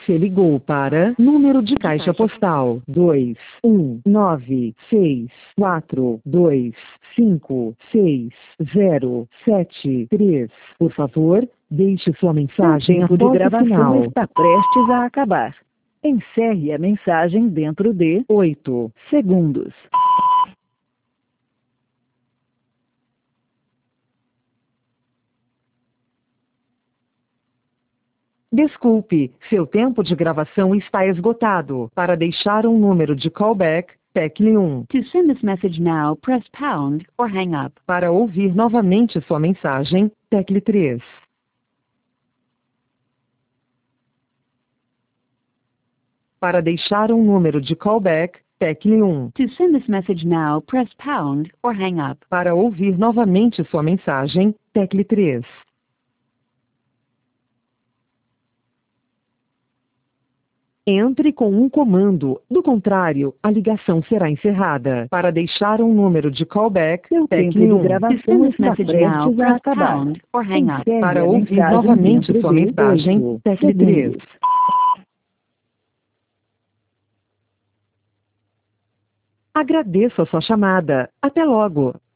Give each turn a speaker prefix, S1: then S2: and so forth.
S1: Você ligou para número de caixa postal 21964256073. Por favor, deixe sua mensagem
S2: O tempo de
S1: após o
S2: gravação
S1: final.
S2: está prestes a acabar. Encerre a mensagem dentro de 8 segundos.
S1: Desculpe, seu tempo de gravação está esgotado. Para deixar um número de callback, tecle 1.
S2: To send this message now, press pound or hang up.
S1: Para ouvir novamente sua mensagem, tecle 3. Para deixar um número de callback, tecle 1.
S2: To send this message now, press pound or hang up.
S1: Para ouvir novamente sua mensagem, tecle 3. Entre com um comando, do contrário, a ligação será encerrada. Para deixar um número de callback,
S2: Seu tempo
S1: tecle
S2: de
S1: 1.
S2: gravação está prestes a acabar.
S1: Para
S2: Para
S1: ouvir novamente sua mensagem, tecle 3. Agradeço a sua chamada. Até logo.